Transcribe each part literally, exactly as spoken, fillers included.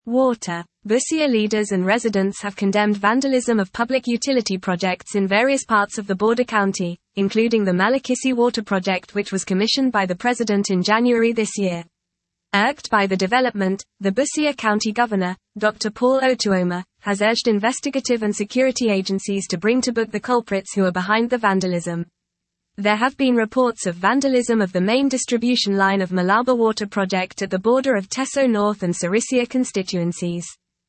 Water. Busia leaders and residents have condemned vandalism of public utility projects in various parts of the border county, including the Malakisi water project which was commissioned by the president in January this year. Irked by the development, the Busia County Governor, Doctor Paul Otuoma, has urged investigative and security agencies to bring to book the culprits who are behind the vandalism. There have been reports of vandalism of the main distribution line of Malaba Water Project at the border of Teso North and Sirisia constituencies.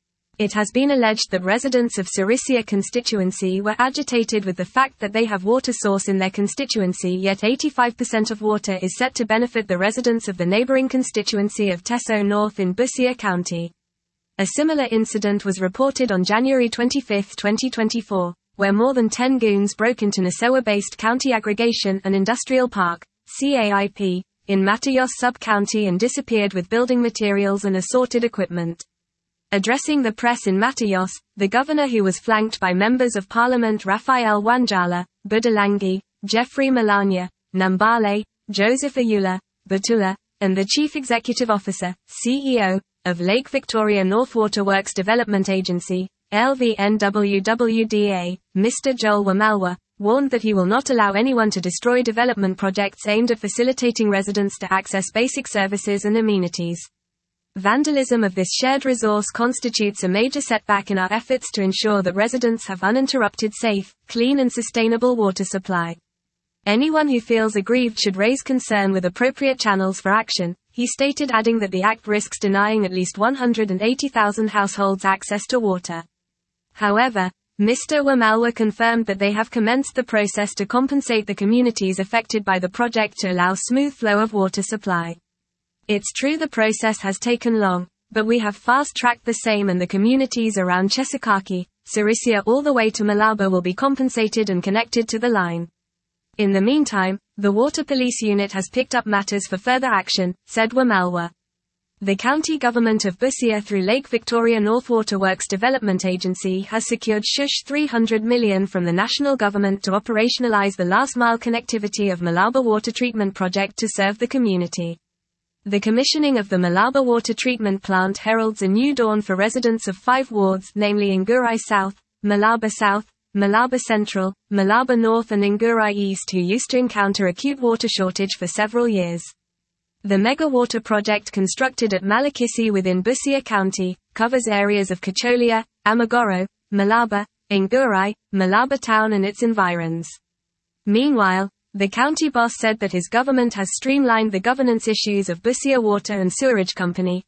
It has been alleged that residents of Sirisia constituency were agitated with the fact that they have water source in their constituency, yet eighty-five percent of water is set to benefit the residents of the neighboring constituency of Teso North in Busia County. A similar incident was reported on January twenty-fifth, twenty twenty-four. Where more than ten goons broke into Nasewa-based County Aggregation and Industrial Park, C A I P, in Mataos sub-county and disappeared with building materials and assorted equipment. Addressing the press in Mataos, the governor, who was flanked by members of parliament Raphael Wanjala, Budalangi, Jeffrey Malanya, Nambale, Joseph Ayula, Batula, and the chief executive officer, C E O, of Lake Victoria North Waterworks Development Agency, L V N W W D A, Mister Joel Wamalwa, warned that he will not allow anyone to destroy development projects aimed at facilitating residents to access basic services and amenities. Vandalism of this shared resource constitutes a major setback in our efforts to ensure that residents have uninterrupted, safe, clean and sustainable water supply. Anyone who feels aggrieved should raise concern with appropriate channels for action, he stated, adding that the act risks denying at least one hundred eighty thousand households access to water. However, Mister Wamalwa confirmed that they have commenced the process to compensate the communities affected by the project to allow smooth flow of water supply. It's true the process has taken long, but we have fast-tracked the same, and the communities around Chesikaki, Sirisia all the way to Malaba will be compensated and connected to the line. In the meantime, the Water Police Unit has picked up matters for further action, said Wamalwa. The county government of Busia through Lake Victoria North Waterworks Development Agency has secured shush three hundred million from the national government to operationalize the last-mile connectivity of Malaba Water Treatment Project to serve the community. The commissioning of the Malaba Water Treatment Plant heralds a new dawn for residents of five wards, namely Ngurai South, Malaba South, Malaba Central, Malaba North and Ngurai East, who used to encounter acute water shortage for several years. The mega water project, constructed at Malakisi within Busia County, covers areas of Kacholia, Amagoro, Malaba, Ngurai, Malaba Town and its environs. Meanwhile, the county boss said that his government has streamlined the governance issues of Busia Water and Sewerage Company,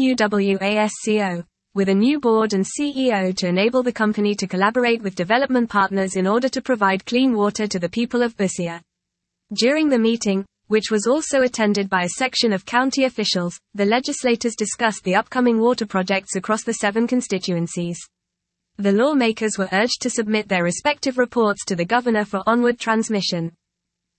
BUWASCO, with a new board and C E O to enable the company to collaborate with development partners in order to provide clean water to the people of Busia. During the meeting, which was also attended by a section of county officials, the legislators discussed the upcoming water projects across the seven constituencies. The lawmakers were urged to submit their respective reports to the governor for onward transmission.